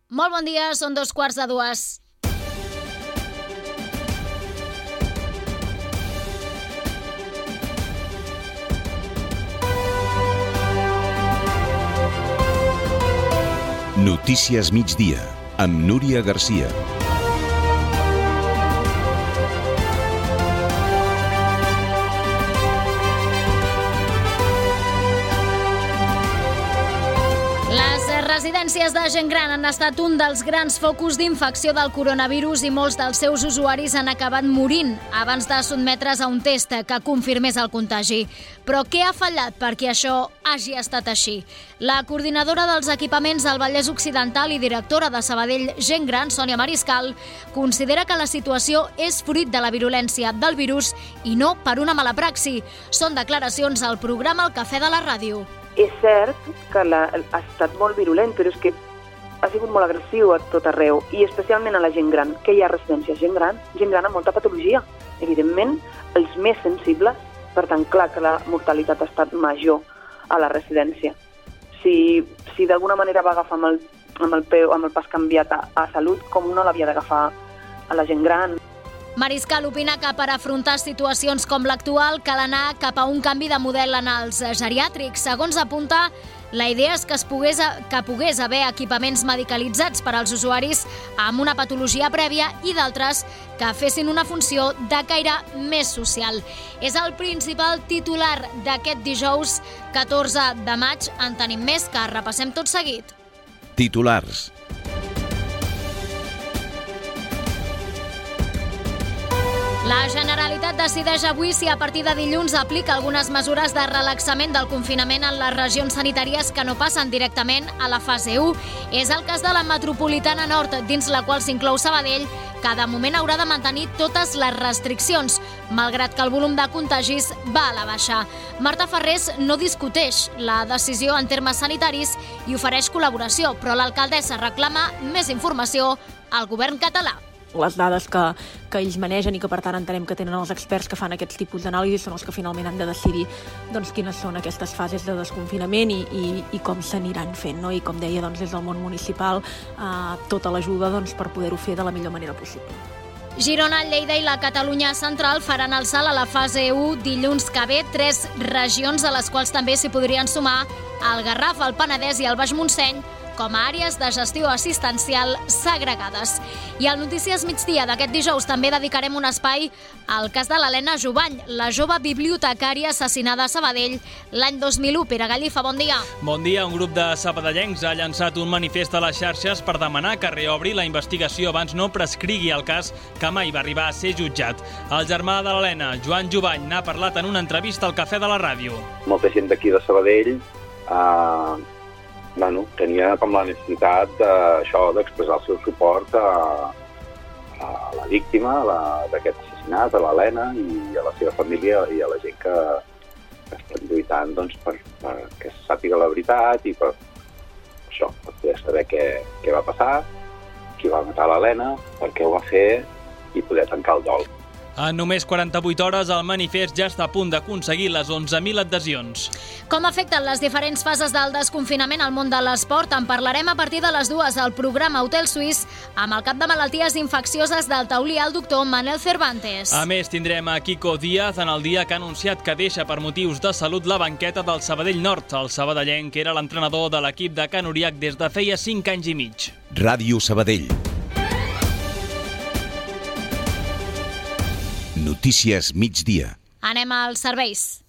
Molt bon dia, són 2:45. Notícies migdia, amb Núria Garcia. Les residències de gent gran han estat un dels grans focus d'infecció del coronavirus i molts dels seus usuaris han acabat morint abans de sotmetre's a un test que confirmés el contagi. Però què ha fallat perquè això hagi estat així? La coordinadora dels equipaments al Vallès Occidental i directora de Sabadell Gent Gran, Sònia Mariscal, considera que la situació és fruit de la virulència del virus i no per una mala praxi. Són declaracions al programa El Cafè de la Ràdio. És cert que ha estat molt virulent, però és que ha sigut molt agressiu a tot arreu, i especialment a la gent gran, que hi ha residències gent gran amb molta patologia. Evidentment, els més sensibles, per tant, clar que la mortalitat ha estat major a la residència. Si d'alguna manera va agafar amb el pas canviat a salut, com no l'havia d'agafar a la gent gran? Mariscal opina que per afrontar situacions com l'actual cal anar cap a un canvi de model en els geriàtrics. Segons apunta, la idea és que pogués haver equipaments medicalitzats per als usuaris amb una patologia prèvia i d'altres que fessin una funció de caire més social. És el principal titular d'aquest dijous 14 de maig. En tenim més que repassem tot seguit. Titulars. La Generalitat decideix avui si a partir de dilluns aplica algunes mesures de relaxament del confinament en les regions sanitàries que no passen directament a la fase 1. És el cas de la metropolitana nord, dins la qual s'inclou Sabadell, que de moment haurà de mantenir totes les restriccions, malgrat que el volum de contagis va a la baixa. Marta Ferrés no discuteix la decisió en termes sanitaris i ofereix col·laboració, però l'alcaldessa reclama més informació al govern català. Les dades que ells manegen i que per tant entenem que tenen els experts que fan aquests tipus d'anàlisis són els que finalment han de decidir quines són aquestes fases de desconfinament i com s'aniran fent, no? I com deia, des del món municipal tota l'ajuda per poder-ho fer de la millor manera possible. Girona, Lleida i la Catalunya central faran el salt a la fase 1 dilluns que ve, 3 regions a les quals també s'hi podrien sumar el Garraf, el Penedès i el Baix Montseny com a àrees de gestió assistencial segregades. I al Notícies Migdia d'aquest dijous també dedicarem un espai al cas de l'Helena Jubany, la jove bibliotecària assassinada a Sabadell l'any 2001. Pere Gallifa, bon dia. Bon dia. Un grup de sabadellencs ha llançat un manifest a les xarxes per demanar que reobri la investigació abans no prescrigui el cas que mai va arribar a ser jutjat. El germà de l'Helena, Joan Jubany, n'ha parlat en una entrevista al Cafè de la Ràdio. Molta gent d'aquí de Sabadell tenia com la necessitat d'expressar el seu suport a la víctima d'aquest assassinat, a l'Helena i a la seva família i a la gent que estan lluitant perquè se sàpiga la veritat i per poder saber què va passar, qui va matar l'Helena, per què ho va fer i poder tancar el dol. En només 48 hores, el manifest ja està a punt d'aconseguir les 11.000 adhesions. Com afecten les diferents fases del desconfinament al món de l'esport? En parlarem a partir de les 2 al programa Hotel Suís amb el cap de malalties infeccioses del taulí, el doctor Manel Cervantes. A més, tindrem a Quico Díaz en el dia que ha anunciat que deixa per motius de salut la banqueta del Sabadell Nord. El sabadellenc era l'entrenador de l'equip de Can Uriac des de feia 5 anys i mig. Ràdio Sabadell. Notícies migdia. Anem als serveis.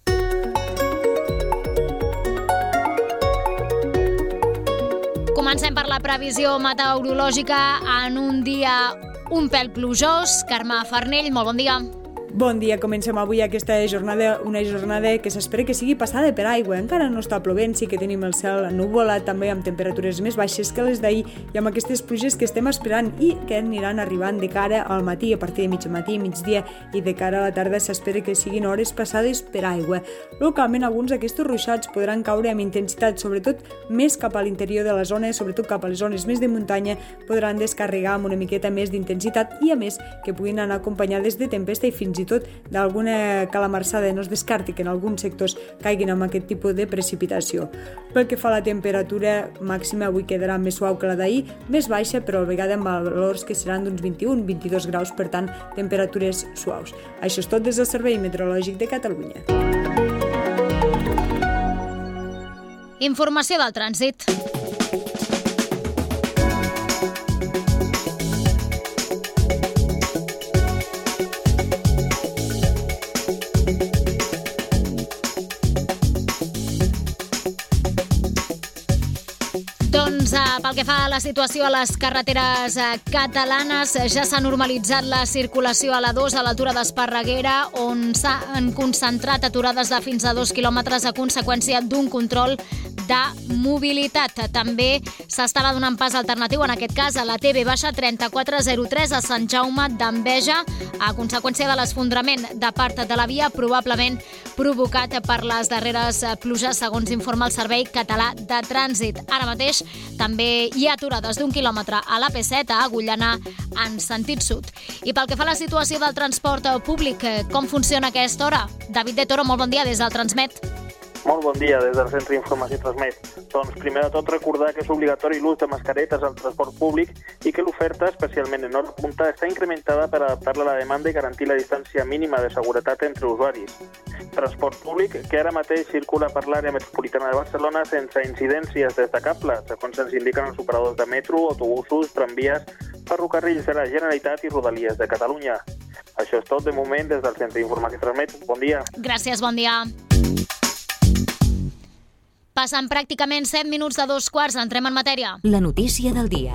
Comencem per la previsió meteorològica en un dia un pèl plujós. Carme Farnell, molt bon dia. Bon dia, comencem avui aquesta jornada, una jornada que s'espera que sigui passada per aigua. Encara no està plovent, sí que tenim el cel ennuvolat, també amb temperatures més baixes que les d'ahir i amb aquestes pluges que estem esperant i que aniran arribant de cara al matí, a partir de mig matí, migdia i de cara a la tarda s'espera que siguin hores passades per aigua. Localment, alguns d'aquests ruixats podran caure amb intensitat, sobretot més cap a l'interior de la zona, sobretot cap a les zones més de muntanya, podran descarregar amb una miqueta més d'intensitat i, a més, que puguin anar acompanyades de tempesta i fins fins i tot d'alguna calamarsada, no es descarti que en alguns sectors caiguin amb aquest tipus de precipitació. Pel que fa a la temperatura màxima, avui quedarà més suau que la d'ahir, més baixa, però a vegada amb valors que seran d'uns 21-22 graus, per tant, temperatures suaus. Això és tot des del Servei Meteorològic de Catalunya. Informació del trànsit. Pel que fa a la situació a les carreteres catalanes, ja s'ha normalitzat la circulació a la 2 a l'altura d'Esparreguera, on s'han concentrat aturades de fins a 2 quilòmetres a conseqüència d'un control de mobilitat. També s'estava donant pas alternatiu, en aquest cas a la TB-3403 a Sant Jaume d'Enveja, a conseqüència de l'esfondrament de part de la via, probablement provocat per les darreres pluges, segons informa el Servei Català de Trànsit. Ara mateix també hi ha aturades d'1 quilòmetre a l'AP7 a Agullana en sentit sud. I pel que fa a la situació del transport públic, com funciona a aquesta hora? David de Toro, molt bon dia des del Transmet. Molt bon dia des del Centre d'Informació Transmet. Doncs primer de tot recordar que és obligatori l'ús de mascaretes al transport públic i que l'oferta, especialment en hora punta, està incrementada per adaptar-la a la demanda i garantir la distància mínima de seguretat entre usuaris. Transport públic que ara mateix circula per l'àrea metropolitana de Barcelona sense incidències destacables, segons ens indiquen els operadors de metro, autobusos, tramvies, ferrocarrils de la Generalitat i Rodalies de Catalunya. Això és tot de moment des del Centre d'Informació Transmet. Bon dia. Gràcies, bon dia. Passen pràcticament 7 minuts de 2:15. Entrem en matèria. La notícia del dia.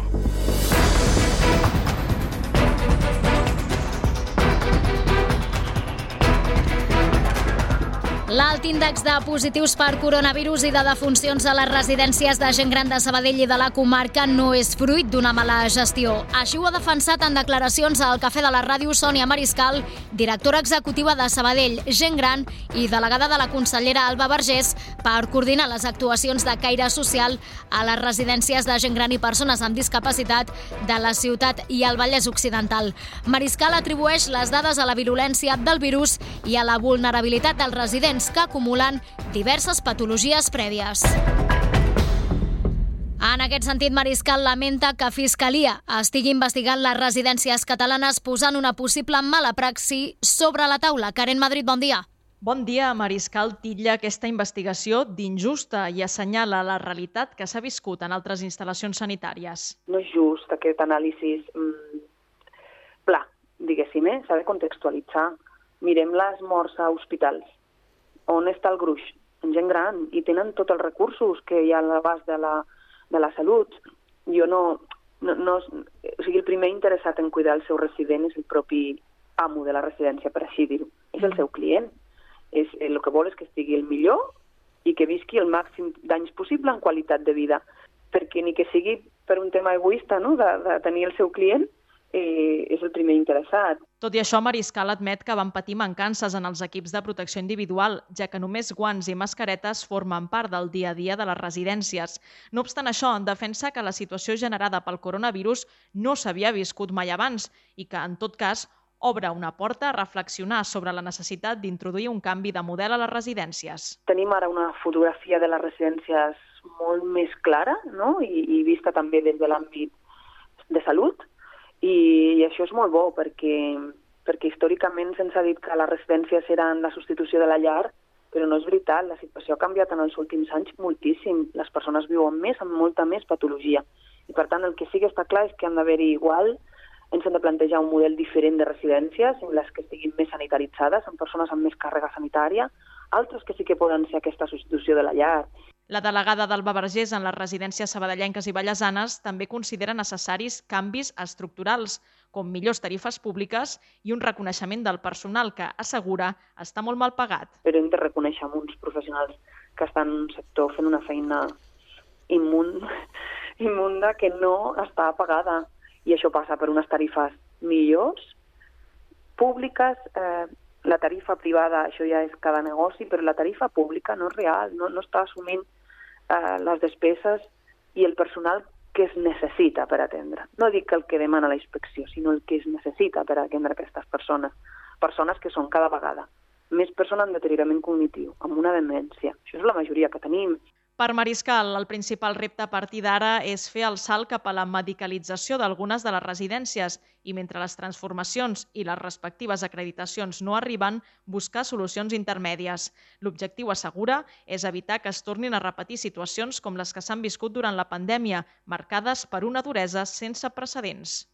L'alt índex de positius per coronavirus i de defuncions a les residències de gent gran de Sabadell i de la comarca no és fruit d'una mala gestió. Així ho ha defensat en declaracions al Cafè de la Ràdio Sònia Mariscal, directora executiva de Sabadell Gent Gran i delegada de la consellera Alba Vergés, per coordinar les actuacions de caire social a les residències de gent gran i persones amb discapacitat de la ciutat i el Vallès Occidental. Mariscal atribueix les dades a la virulència del virus i a la vulnerabilitat dels residents que acumulen diverses patologies prèvies. En aquest sentit, Mariscal lamenta que Fiscalia estigui investigant les residències catalanes posant una possible mala praxi sobre la taula. Karen Madrid, bon dia. Bon dia. Mariscal titlla aquesta investigació d'injusta i assenyala la realitat que s'ha viscut en altres instal·lacions sanitàries. No és just aquest anàlisi pla, diguéssim, s'ha de contextualitzar. Mirem les morts a hospitals. On està el gruix? En gent gran, i tenen tots els recursos que hi ha a l'abast de la salut. Jo no, o sigui, el primer interessat en cuidar el seu resident és el propi amo de la residència, per així dir-ho. És el seu client. El que vol és que estigui el millor i que visqui el màxim d'anys possible en qualitat de vida. Perquè ni que sigui per un tema egoista, no?, de tenir el seu client, és el primer interessat. Tot i això, Mariscal admet que van patir mancances en els equips de protecció individual, ja que només guants i mascaretes formen part del dia a dia de les residències. No obstant això, defensa que la situació generada pel coronavirus no s'havia viscut mai abans i que, en tot cas, obre una porta a reflexionar sobre la necessitat d'introduir un canvi de model a les residències. Tenim ara una fotografia de les residències molt més clara, no?, i vista també des de l'àmbit de salut. I això és molt bo perquè històricament se'ns ha dit que les residències eren la substitució de la llar, però no és veritat, la situació ha canviat en els últims anys moltíssim. Les persones viuen més, amb molta més patologia. I per tant el que sí que està clar és que han d'haver-hi igual, ens hem de plantejar un model diferent de residències, en les que estiguin més sanitaritzades, amb persones amb més càrrega sanitària, altres que sí que poden ser aquesta substitució de la llar. La delegada d'Alba Vergés en les residències sabadellenques i vallesanes també considera necessaris canvis estructurals, com millors tarifes públiques i un reconeixement del personal que, assegura, està molt mal pagat. Però hem de reconèixer uns professionals que estan en un sector fent una feina immunda que no està pagada. I això passa per unes tarifes millors, públiques. La tarifa privada, això ja és cada negoci, però la tarifa pública no és real, no està assumint les despeses i el personal que es necessita per atendre. No dic el que demana la inspecció, sinó el que es necessita per atendre aquestes persones. persones que són cada vegada més persones amb deteriorament cognitiu, amb una demència. Això és la majoria que tenim. Per Mariscal, el principal repte a partir d'ara és fer el salt cap a la medicalització d'algunes de les residències i mentre les transformacions i les respectives acreditacions no arriben, buscar solucions intermèdies. L'objectiu, assegura, és evitar que es tornin a repetir situacions com les que s'han viscut durant la pandèmia, marcades per una duresa sense precedents.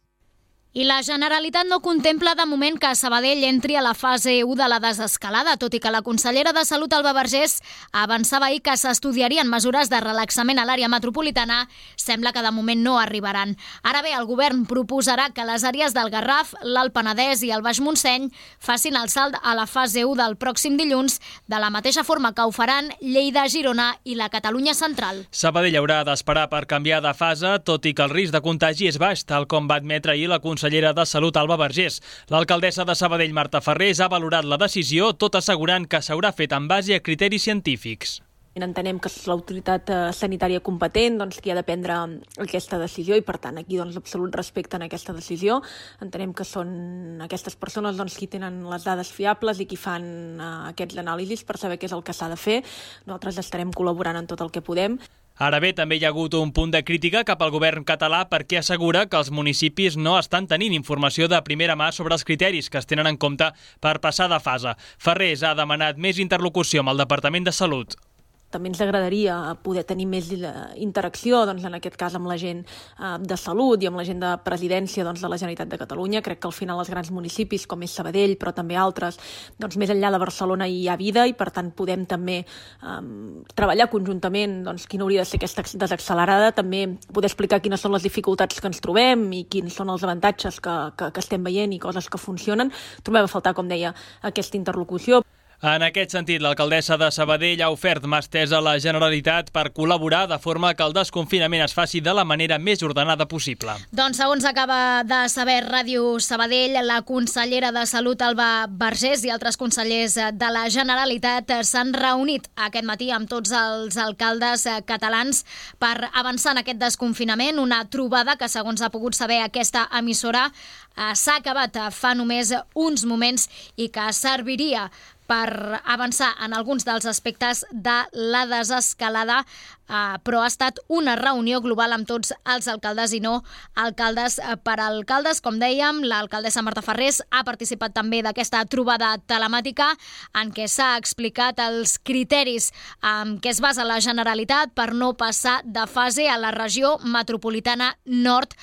I la Generalitat no contempla de moment que Sabadell entri a la fase 1 de la desescalada, tot i que la consellera de Salut, Alba Vergés, avançava ahir que s'estudiarien mesures de relaxament a l'àrea metropolitana, sembla que de moment no arribaran. Ara bé, el govern proposarà que les àrees del Garraf, l'Alt Penedès i el Baix Montseny facin el salt a la fase 1 del pròxim dilluns, de la mateixa forma que ho faran Lleida, Girona i la Catalunya central. Sabadell haurà d'esperar per canviar de fase, tot i que el risc de contagi és baix, tal com va admetre ahir la consellera de Salut, Alba Vergés. L'alcaldessa de Sabadell, Marta Ferrés, ha valorat la decisió, tot assegurant que s'haurà fet en base a criteris científics. Entenem que és l'autoritat sanitària competent qui ha de prendre aquesta decisió i, per tant, aquí absolut respecte en aquesta decisió. Entenem que són aquestes persones qui tenen les dades fiables i qui fan aquests anàlisis per saber què és el que s'ha de fer. Nosaltres estarem col·laborant en tot el que podem. Ara bé, també hi ha hagut un punt de crítica cap al govern català perquè assegura que els municipis no estan tenint informació de primera mà sobre els criteris que es tenen en compte per passar de fase. Ferrés ha demanat més interlocució amb el Departament de Salut. També ens agradaria poder tenir més interacció, en aquest cas amb la gent de Salut i amb la gent de Presidència de la Generalitat de Catalunya. Crec que al final els grans municipis, com és Sabadell, però també altres, més enllà de Barcelona hi ha vida i per tant podem també treballar conjuntament quina hauria de ser aquesta desaccelerada, també poder explicar quines són les dificultats que ens trobem i quins són els avantatges que estem veient i coses que funcionen. Trobem a faltar, com deia, aquesta interlocució. En aquest sentit, l'alcaldessa de Sabadell ha ofert mà estesa a la Generalitat per col·laborar de forma que el desconfinament es faci de la manera més ordenada possible. Doncs segons acaba de saber Ràdio Sabadell, la consellera de Salut, Alba Vergés, i altres consellers de la Generalitat s'han reunit aquest matí amb tots els alcaldes catalans per avançar en aquest desconfinament, una trobada que, segons ha pogut saber aquesta emissora, s'ha acabat fa només uns moments i que serviria per avançar en alguns dels aspectes de la desescalada, però ha estat una reunió global amb tots els alcaldes i no alcaldes per alcaldes. Com dèiem, l'alcaldessa Marta Ferrés ha participat també d'aquesta trobada telemàtica en què s'ha explicat els criteris en què es basa la Generalitat per no passar de fase a la regió metropolitana nord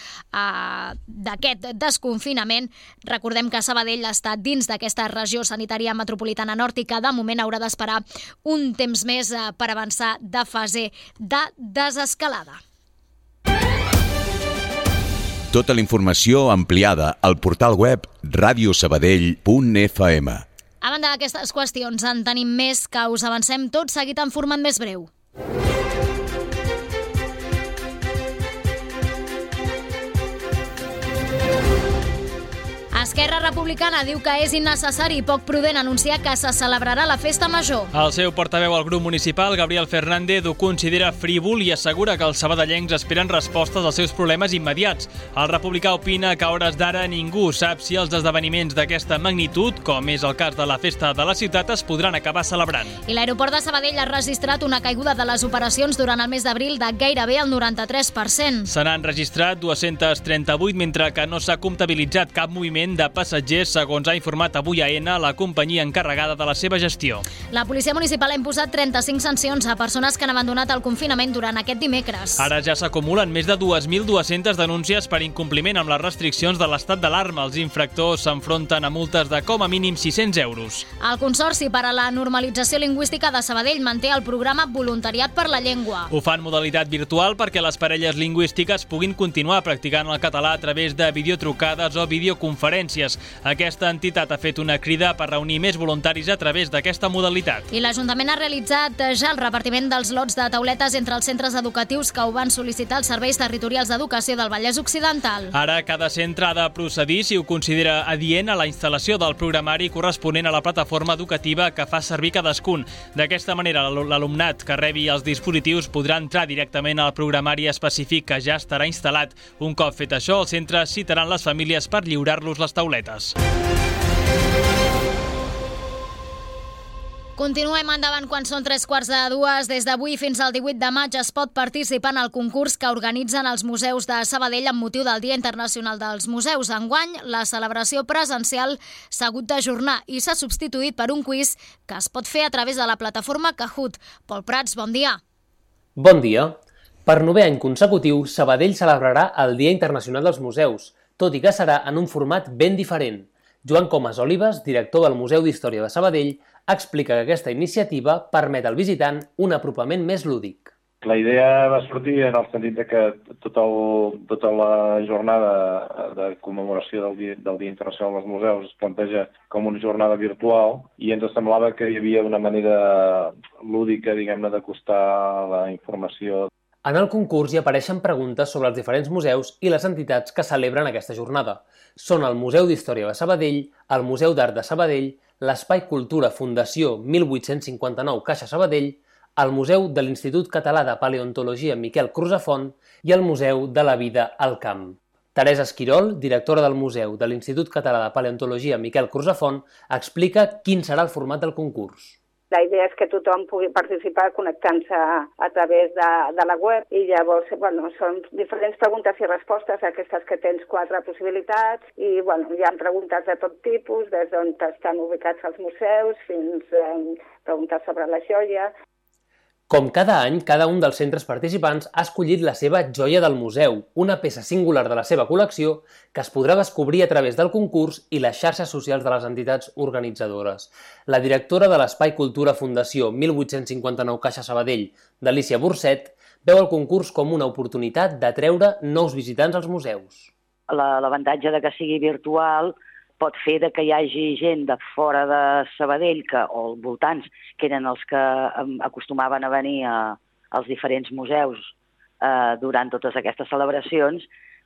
d'aquest desconfinament. Recordem que Sabadell està dins d'aquesta regió sanitària metropolitana nord i que de moment haurà d'esperar un temps més per avançar de fase de desescalada. Tota la informació ampliada al portal web radiosabadell.fm. A banda d'aquestes qüestions, en tenim més que us avancem tot seguit en format més breu. Esquerra Republicana diu que és innecessari i poc prudent anunciar que se celebrarà la festa major. El seu portaveu al grup municipal, Gabriel Fernández, ho considera frívol i assegura que els sabadellencs esperen respostes als seus problemes immediats. El republicà opina que a hores d'ara ningú sap si els esdeveniments d'aquesta magnitud, com és el cas de la festa de la ciutat, es podran acabar celebrant. I l'aeroport de Sabadell ha registrat una caiguda de les operacions durant el mes d'abril de gairebé el 93%. Se n'han registrat 238, mentre que no s'ha comptabilitzat cap moviment de passatgers, segons ha informat avui AENA, la companyia encarregada de la seva gestió. La policia municipal ha imposat 35 sancions a persones que han abandonat el confinament durant aquest dimecres. Ara ja s'acumulen més de 2.200 denúncies per incompliment amb les restriccions de l'estat d'alarma. Els infractors s'enfronten a multes de com a mínim 600 euros. El Consorci per a la Normalització Lingüística de Sabadell manté el programa Voluntariat per la Llengua. Ho fan modalitat virtual perquè les parelles lingüístiques puguin continuar practicant el català a través de videotrucades o videoconferències. Aquesta entitat ha fet una crida per reunir més voluntaris a través d'aquesta modalitat. I l'Ajuntament ha realitzat ja el repartiment dels lots de tauletes entre els centres educatius que ho van sol·licitar els serveis territorials d'educació del Vallès Occidental. Ara cada centre ha de procedir, si ho considera adient, a la instal·lació del programari corresponent a la plataforma educativa que fa servir cadascun. D'aquesta manera, l'alumnat que rebi els dispositius podrà entrar directament al programari específic que ja estarà instal·lat. Un cop fet això, els centres citaran les famílies per lliurar-los les tauletes. Continuem endavant quan són 3:45. Des d'avui fins al 18 de maig es pot participar en el concurs que organitzen els museus de Sabadell amb motiu del Dia Internacional dels Museus. Enguany, la celebració presencial s'ha hagut d'ajornar i s'ha substituït per un quiz que es pot fer a través de la plataforma Kahoot. Pol Prats, bon dia. Bon dia. Per 9è any consecutiu, Sabadell celebrarà el Dia Internacional dels Museus, tot i que serà en un format ben diferent. Joan Comas Olives, director del Museu d'Història de Sabadell, explica que aquesta iniciativa permet al visitant un apropament més lúdic. La idea va sortir en el sentit que tota la jornada de commemoració del Dia Internacional dels Museus es planteja com una jornada virtual i ens semblava que hi havia una manera lúdica, diguem-ne, d'acostar la informació. En el concurs hi apareixen preguntes sobre els diferents museus i les entitats que celebren aquesta jornada. Són el Museu d'Història de Sabadell, el Museu d'Art de Sabadell, l'Espai Cultura Fundació 1859 Caixa Sabadell, el Museu de l'Institut Català de Paleontologia Miquel Crusafont i el Museu de la Vida al Camp. Teresa Esquirol, directora del Museu de l'Institut Català de Paleontologia Miquel Crusafont, explica quin serà el format del concurs. La idea és que tothom pugui participar connectant-se a través de la web i llavors són diferents preguntes i respostes, aquestes que tens 4 possibilitats i hi ha preguntes de tot tipus, des d'on estan ubicats els museus fins preguntes sobre la joia. Com cada any, cada un dels centres participants ha escollit la seva joia del museu, una peça singular de la seva col·lecció que es podrà descobrir a través del concurs i les xarxes socials de les entitats organitzadores. La directora de l'Espai Cultura Fundació 1859 Caixa Sabadell, Delícia Burcet, veu el concurs com una oportunitat d'atreure nous visitants als museus. L'avantatge de que sigui virtual pot fer que hi hagi gent de fora de Sabadell o voltants, que eren els que acostumaven a venir als diferents museus durant totes aquestes celebracions,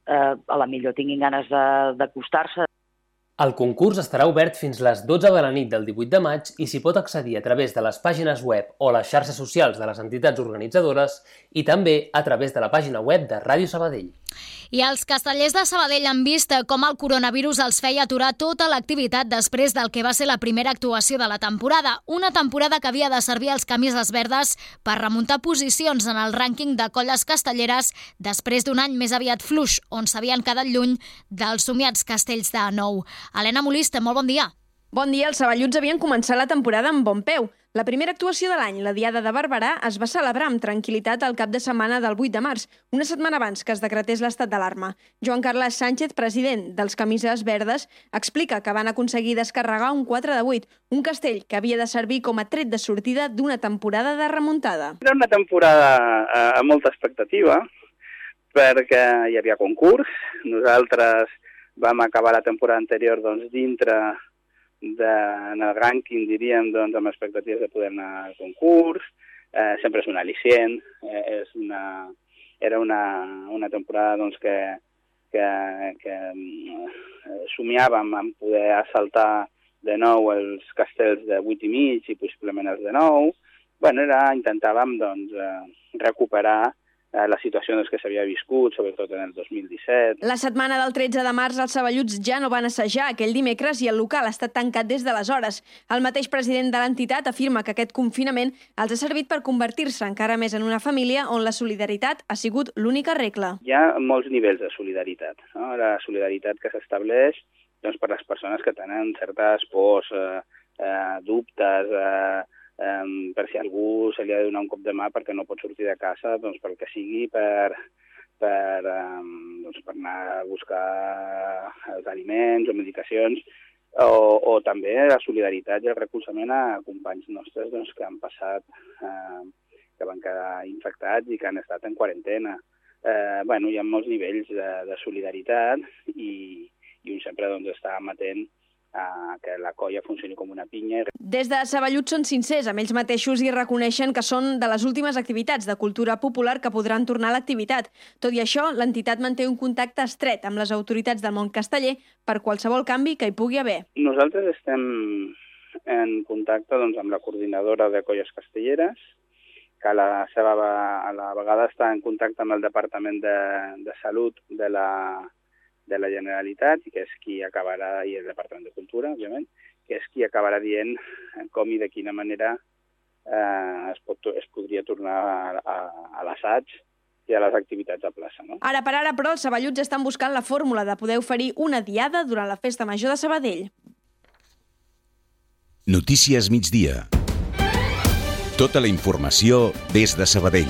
a la millor tinguin ganes d'acostar-se. El concurs estarà obert fins les 12 de la nit del 18 de maig i s'hi pot accedir a través de les pàgines web o les xarxes socials de les entitats organitzadores i també a través de la pàgina web de Ràdio Sabadell. I els castellers de Sabadell han vist com el coronavirus els feia aturar tota l'activitat després del que va ser la primera actuació de la temporada. Una temporada que havia de servir als camises verdes per remuntar posicions en el rànquing de colles castelleres després d'un any més aviat fluix, on s'havien quedat lluny dels somiats castells de nou. Helena Molista, molt bon dia. Bon dia, els saballuts havien començat la temporada amb bon peu. La primera actuació de l'any, la Diada de Barberà, es va celebrar amb tranquil·litat el cap de setmana del 8 de març, una setmana abans que es decretés l'estat d'alarma. Joan Carles Sánchez, president dels Camises Verdes, explica que van aconseguir descarregar un 4 de 8, un castell que havia de servir com a tret de sortida d'una temporada de remuntada. Era una temporada amb molta expectativa, perquè hi havia concurs. Nosaltres vam acabar la temporada anterior dintre en el rànquing, diríem, amb expectatives de poder anar al concurs. Sempre és un al·licient. Era una temporada que somiàvem en poder assaltar de nou els castells de 8 i mig i possiblement els de 9. Intentàvem recuperar la situació que s'havia viscut, sobretot en el 2017. La setmana del 13 de març els saballuts ja no van assajar aquell dimecres i el local ha estat tancat des d'aleshores. El mateix president de l'entitat afirma que aquest confinament els ha servit per convertir-se encara més en una família on la solidaritat ha sigut l'única regla. Hi ha molts nivells de solidaritat. La solidaritat que s'estableix per les persones que tenen certes pors, dubtes, per si a algú se li ha de donar un cop de mà perquè no pot sortir de casa, pel que sigui, per anar a buscar els aliments o medicacions, o també la solidaritat i el recolzament a companys nostres que han passat, que van quedar infectats i que han estat en quarantena. Hi ha molts nivells de solidaritat i un sempre està amatent que la colla funcioni com una pinya. Des de Saballuts són sincers amb ells mateixos i reconeixen que són de les últimes activitats de cultura popular que podran tornar a l'activitat. Tot i això, l'entitat manté un contacte estret amb les autoritats del món casteller per qualsevol canvi que hi pugui haver. Nosaltres estem en contacte amb la coordinadora de colles castelleres, que a la vegada està en contacte amb el Departament de Salut de la Generalitat, que és qui acabarà, i el Departament de Cultura, òbviament, que és qui acabarà dient com i de quina manera es podria tornar a l'assaig i a les activitats a plaça. No? Ara per ara, però, els saballuts estan buscant la fórmula de poder oferir una diada durant la Festa Major de Sabadell. Notícies migdia. Tota la informació des de Sabadell.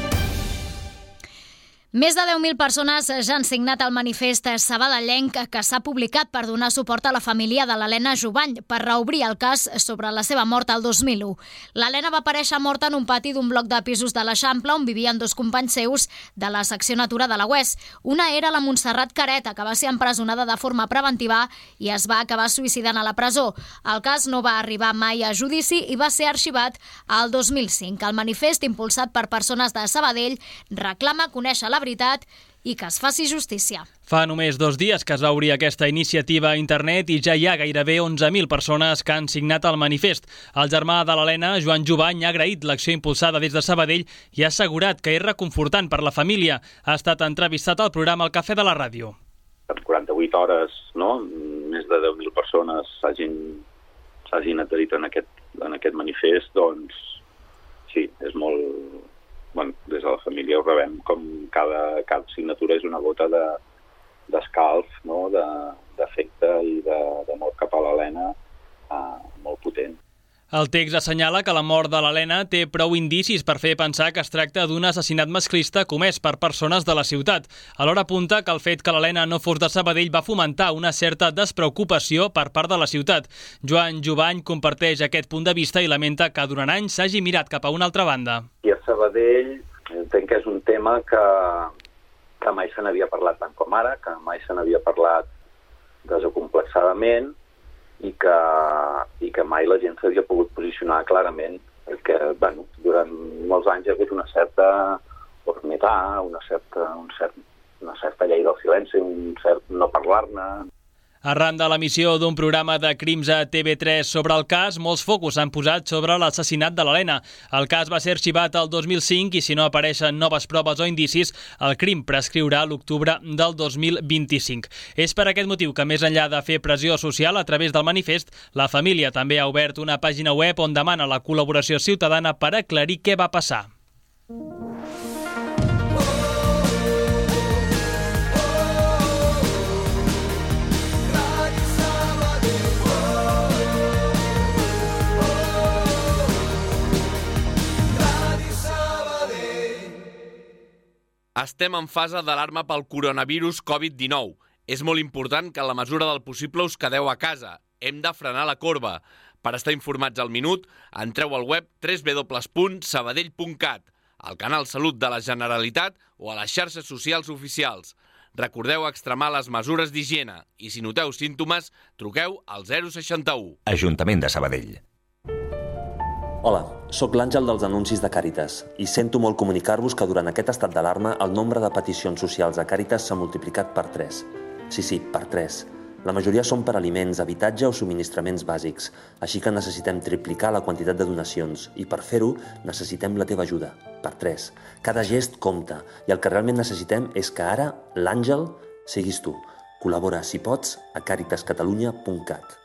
Més de 10.000 persones ja han signat el manifest sabadellenc que s'ha publicat per donar suport a la família de l'Helena Jubany per reobrir el cas sobre la seva mort al 2001. L'Helena va aparèixer morta en un pati d'un bloc de pisos de l'Eixample on vivien dos companys seus de la secció Natura de la UES. Una era la Montserrat Careta, que va ser empresonada de forma preventiva i es va acabar suïcidant a la presó. El cas no va arribar mai a judici i va ser arxivat al 2005. El manifest, impulsat per persones de Sabadell, reclama conèixer la veritat i que es faci justícia. Fa només 2 dies que es va obrir aquesta iniciativa a internet i ja hi ha gairebé 11.000 persones que han signat el manifest. El germà de l'Helena, Joan Jubany, ha agraït l'acció impulsada des de Sabadell i ha assegurat que és reconfortant per la família. Ha estat entrevistat al programa El Cafè de la Ràdio. En 48 hores, no? Més de 10.000 persones s'hagin adherit en aquest manifest, doncs sí, és molt... Bueno, des de la família ho rebem com cada signatura és una gota d'escalf, no? D'afecte i d'amor cap a l'Helena molt potent. El text assenyala que la mort de l'Helena té prou indicis per fer pensar que es tracta d'un assassinat masclista comès per persones de la ciutat. Alhora apunta que el fet que l'Helena no fos de Sabadell va fomentar una certa despreocupació per part de la ciutat. Joan Jubany comparteix aquest punt de vista i lamenta que durant anys s'hagi mirat cap a una altra banda. I a Sabadell entenc que és un tema que mai se n'havia parlat tant com ara, que mai se n'havia parlat desacomplexadament, i que mai la gent s'havia pogut posicionar clarament, perquè durant molts anys hi ha hagut una certa ormetar, una certa llei del silenci, un cert no parlar-ne. Arran de l'emissió d'un programa de crims a TV3 sobre el cas, molts focus s'han posat sobre l'assassinat de l'Helena. El cas va ser arxivat el 2005 i si no apareixen noves proves o indicis, el crim prescriurà l'octubre del 2025. És per aquest motiu que, més enllà de fer pressió social a través del manifest, la família també ha obert una pàgina web on demana la col·laboració ciutadana per aclarir què va passar. Estem en fase d'alarma pel coronavirus Covid-19. És molt important que en la mesura del possible us quedeu a casa. Hem de frenar la corba. Per estar informats al minut, entreu al web www.sabadell.cat, al canal Salut de la Generalitat o a les xarxes socials oficials. Recordeu extremar les mesures d'higiene i si noteu símptomes, truqueu al 061. Ajuntament de Sabadell. Hola, sóc l'Àngel dels anuncis de Càritas i sento molt comunicar-vos que durant aquest estat d'alarma el nombre de peticions socials a Càritas s'ha multiplicat per 3. Sí, per 3. La majoria són per aliments, habitatge o subministraments bàsics, així que necessitem triplicar la quantitat de donacions i per fer-ho necessitem la teva ajuda, per 3. Cada gest compta i el que realment necessitem és que ara l'Àngel siguis tu. Col·labora, si pots, a caritascatalunya.cat.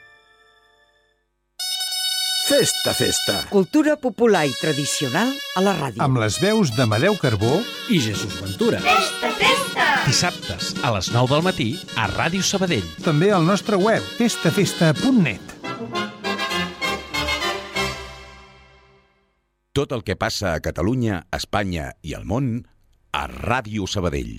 Festa, festa. Cultura popular i tradicional a la ràdio. Amb les veus d'Amadeu Carbó i Jesús Ventura. Festa, festa! Dissabtes a les 9 del matí a Ràdio Sabadell. També al nostre web festafesta.net. Tot el que passa a Catalunya, Espanya i al món a Ràdio Sabadell.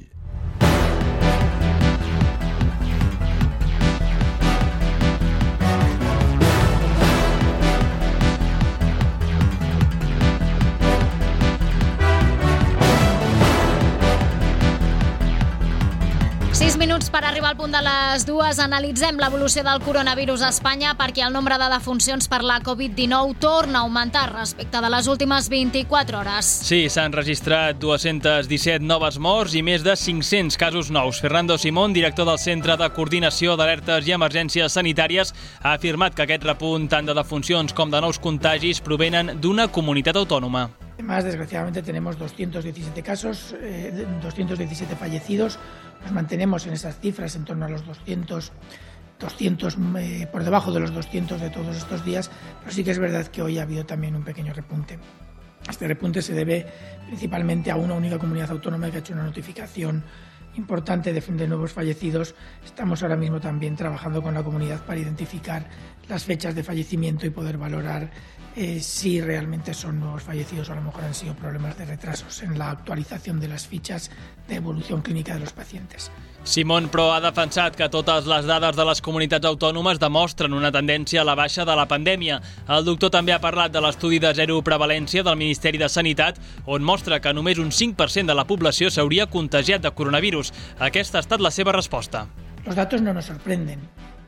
Minuts per arribar al punt de les 2. Analitzem l'evolució del coronavirus a Espanya perquè el nombre de defuncions per la Covid-19 torna a augmentar respecte de les últimes 24 hores. Sí, s'han registrat 217 noves morts i més de 500 casos nous. Fernando Simón, director del Centre de Coordinació d'Alertes i Emergències Sanitàries, ha afirmat que aquest repunt tant de defuncions com de nous contagis provenen d'una comunitat autònoma. Además, desgraciadamente, tenemos 217 casos, 217 fallecidos. Nos mantenemos en esas cifras, en torno a los 200 200, por debajo de los 200 de todos estos días, pero sí que es verdad que hoy ha habido también un pequeño repunte. Este repunte se debe principalmente a una única comunidad autónoma que ha hecho una notificación importante de nuevos fallecidos. Estamos ahora mismo también trabajando con la comunidad para identificar las fechas de fallecimiento y poder valorar si realmente son nuevos fallecidos o a lo mejor han sido problemas de retrasos en la actualitzación de las fichas de evolució clínica de los pacientes. Simón, però, ha defensat que totes les dades de les comunitats autònomes demostren una tendència a la baixa de la pandèmia. El doctor també ha parlat de l'estudi de zero prevalència del Ministeri de Sanitat, on mostra que només un 5% de la població s'hauria contagiat de coronavirus. Aquesta ha estat la seva resposta. Los datos no nos sorprenden.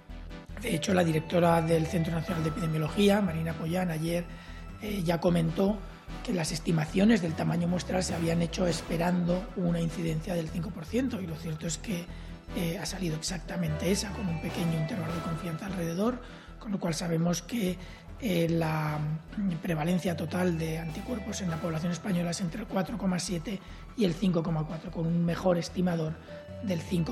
De hecho, la directora del Centro Nacional de Epidemiología, Marina Pollán, ayer ya comentó que las estimaciones del tamaño muestral se habían hecho esperando una incidencia del 5%, y lo cierto es que ha salido exactamente esa, con un pequeño intervalo de confianza alrededor, con lo cual sabemos que la prevalencia total de anticuerpos en la población española es entre el 4,7 y el 5,4, con un mejor estimador del 5%.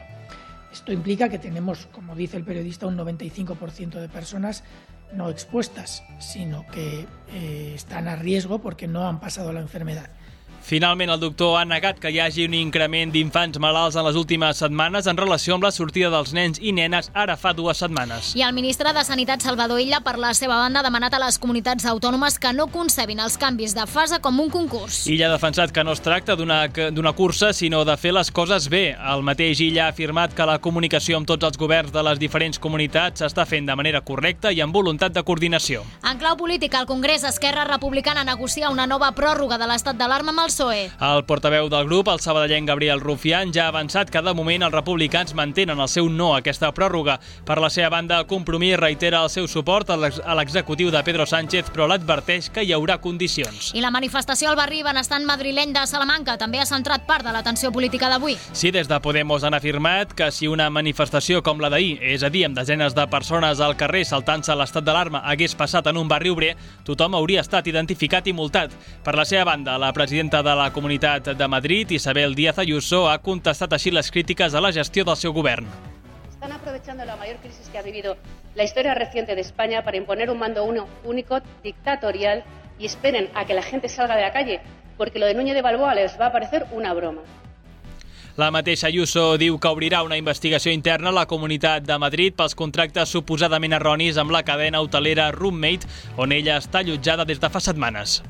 Esto implica que tenemos, como dice el periodista, un 95% de personas no expuestas, sino que están a riesgo porque no han pasado la enfermedad. Finalment, el doctor ha negat que hi hagi un increment d'infants malalts en les últimes setmanes en relació amb la sortida dels nens i nenes ara fa 2 setmanes. I el ministre de Sanitat, Salvador Illa, per la seva banda, ha demanat a les comunitats autònomes que no concebin els canvis de fase com un concurs. Illa ha defensat que no es tracta d'una cursa, sinó de fer les coses bé. El mateix Illa ha afirmat que la comunicació amb tots els governs de les diferents comunitats s'està fent de manera correcta i amb voluntat de coordinació. En clau política, el Congrés, Esquerra Republicana negocia una nova pròrroga de l'estat d'alarma amb el PSOE. El portaveu del grup, el sabadellenc Gabriel Rufián, ja ha avançat que de moment els republicans mantenen el seu no a aquesta pròrroga. Per la seva banda, Compromís reitera el seu suport a l'executiu de Pedro Sánchez, però l'adverteix que hi haurà condicions. I la manifestació al barri benestant madrileny de Salamanca també ha centrat part de l'atenció política d'avui. Sí, des de Podemos han afirmat que si una manifestació com la d'ahir, és a dir, amb desenes de persones al carrer saltant-se l'estat d'alarma, hagués passat en un barri obrer, tothom hauria estat identificat i multat. Per la seva banda, la presidenta de la Comunitat de Madrid, Isabel Díaz Ayuso, ha contestat així les crítiques a la gestió del seu govern. Están aprovechando la mayor crisis que ha vivido la historia reciente de España para imponer un mando único dictatorial y esperen a que la gente salga de la calle, porque lo de Núñez de Balboa les va a parecer una broma. La mateixa Ayuso diu que obrirà una investigació interna a la Comunitat de Madrid pels contractes suposadament erronis amb la cadena hotelera Roommate, on ella està allotjada des de fa setmanes.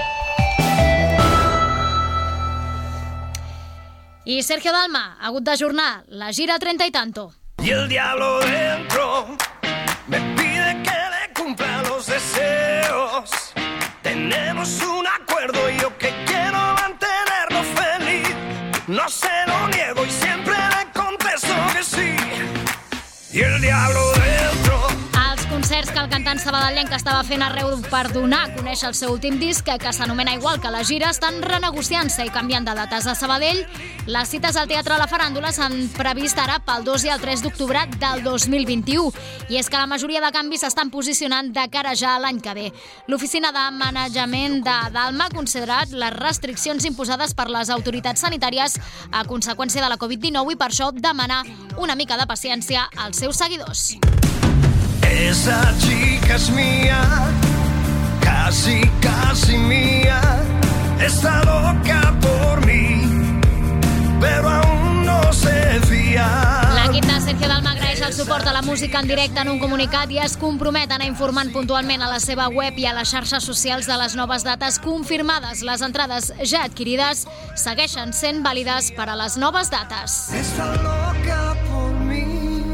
I Sergio Dalma ha hagut d'ajornar la gira 30 y tanto. Y el diablo dentro me pide que le cumpla los deseos. Tenemos un acuerdo y yo que quiero mantenerlo feliz. No se lo niego y siempre le contesto que sí. Y el diablo dentro. Els concerts que el cantant sabadellenc estava fent arreu per donar a conèixer el seu últim disc, que s'anomena igual que la gira, estan renegociant-se i canviant de dates. A Sabadell, les cites al Teatre La Faràndula s'han previst ara pel 2 i el 3 d'octubre del 2021. I és que la majoria de canvis s'estan posicionant de cara ja a l'any que ve. L'oficina de manejament de Dalma ha considerat les restriccions imposades per les autoritats sanitàries a conseqüència de la Covid-19 i per això demana una mica de paciència als seus seguidors. Esa chica es mía, casi, casi mía. Está loca por mí, pero aún no se fía. L'equip de Sergio Dalma agraeix el suport a la música en directe en un comunicat i es compromet a anar informant puntualment a la seva web i a les xarxes socials de les noves dates confirmades. Les entrades ja adquirides segueixen sent vàlides per a les noves dates. Está loca por mí.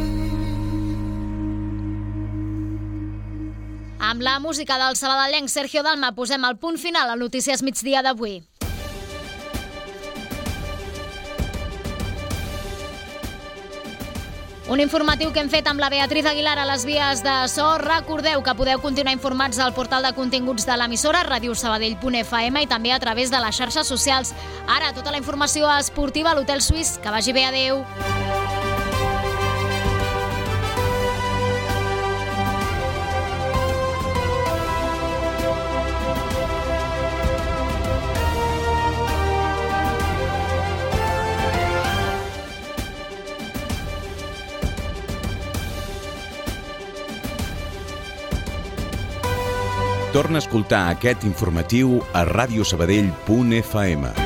Amb la música del sabadellenc Sergio Dalma posem el punt final a Notícies Migdia d'avui. Un informatiu que hem fet amb la Beatriz Aguilar a les vies de so. Recordeu que podeu continuar informats al portal de continguts de l'emissora radiosabadell.fm i també a través de les xarxes socials. Ara, tota la informació esportiva a l'Hotel Suís. Que vagi bé, adeu. Torna a escoltar aquest informatiu a radiosabadell.fm.